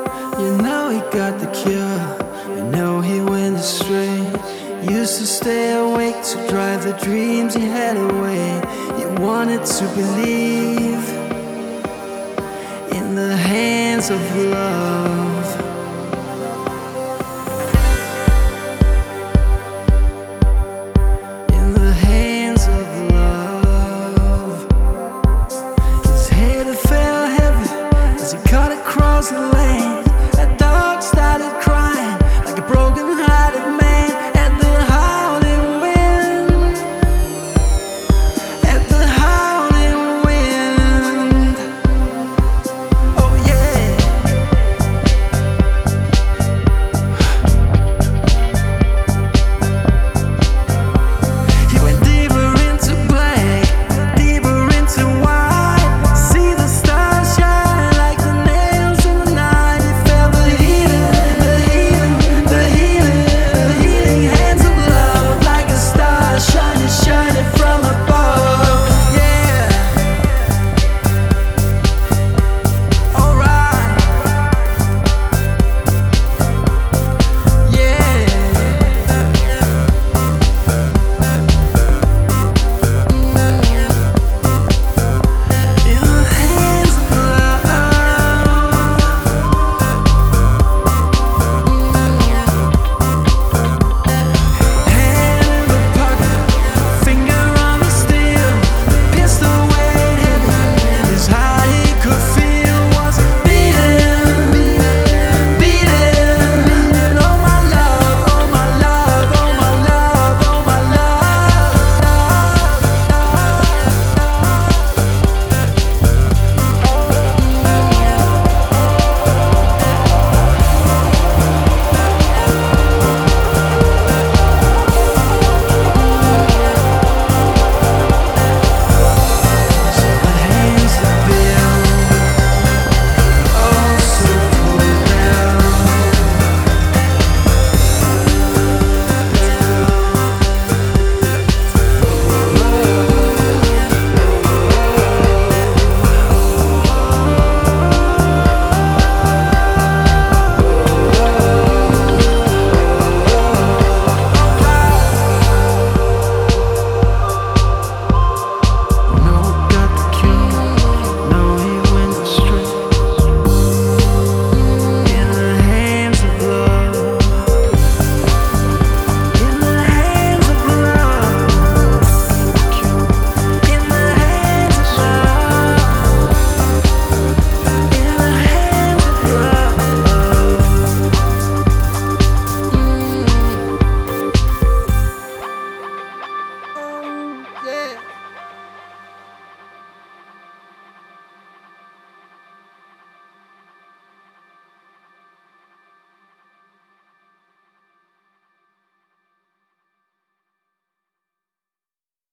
You know he got the cure. You know he went astray. Used to stay awake to drive the dreams he had away. You wanted to believe in the hands of love. In the hands of love. His head fell heavy as he cut across the line.